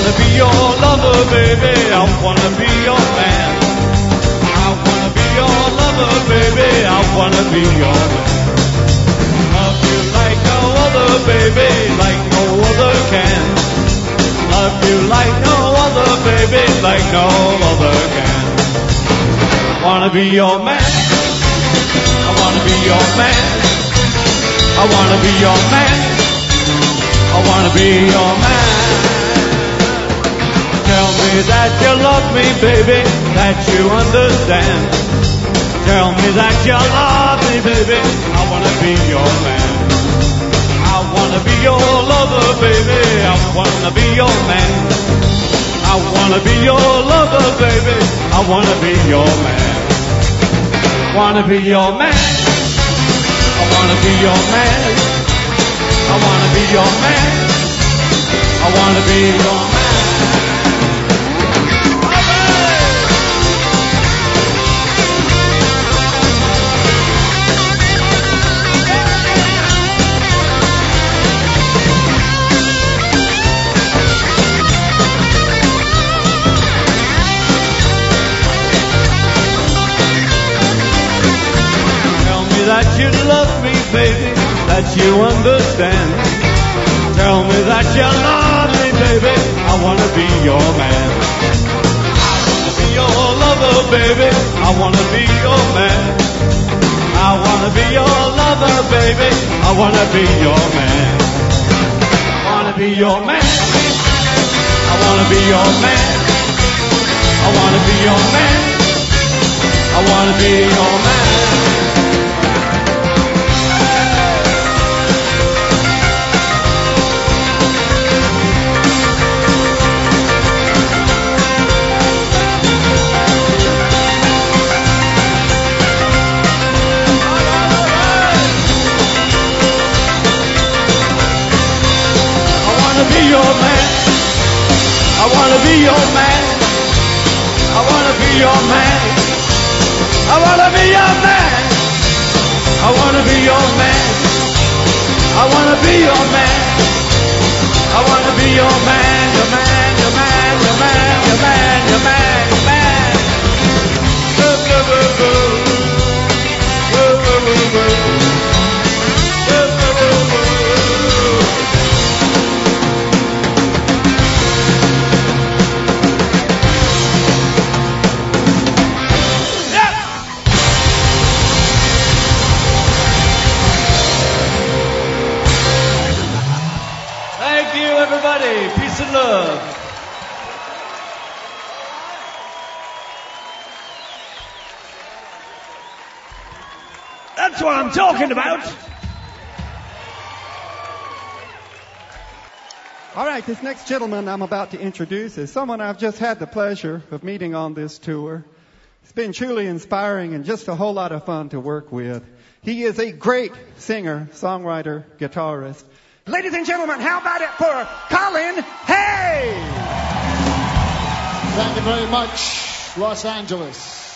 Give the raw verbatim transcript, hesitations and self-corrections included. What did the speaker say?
wanna be your lover, baby. I wanna be your man. I wanna be your lover, baby. I wanna be your man. Love you like no other, baby, like no other can. Love you like no other, baby, like no other can. Wanna be your man. I wanna be your man. I wanna be your man. I wanna be your man. Tell me that you love me, baby, that you understand. Tell me that you love me, baby, I wanna be your man. I wanna be your lover, baby, I wanna be your man. I wanna be your lover, baby, I wanna be your man. Wanna be your man. I wanna be your man. I wanna be your man. I wanna be your man. Tell me that you love me, baby, that you understand. Tell me that you love me, baby, I wanna be your man. I wanna be your lover, baby, I wanna be your man. I wanna be your lover, baby, I wanna be your man. I wanna be your man. I wanna be your man. I wanna be your man. I wanna be your man. Be your man. I wanna be your man. I wanna be your man. I wanna be your man. I wanna be your man. I wanna be your man. I wanna be your man. Your man, your man, your man, your man, your man, your man. Woo, woo, woo, woo. Woo, woo, woo, woo. Woo, woo, woo, woo. Everybody, peace and love. That's what I'm talking about. All right, this next gentleman I'm about to introduce is someone I've just had the pleasure of meeting on this tour. It's been truly inspiring and just a whole lot of fun to work with. He is a great singer, songwriter, guitarist. Ladies and gentlemen, how about it for Colin Hay? Thank you very much, Los Angeles.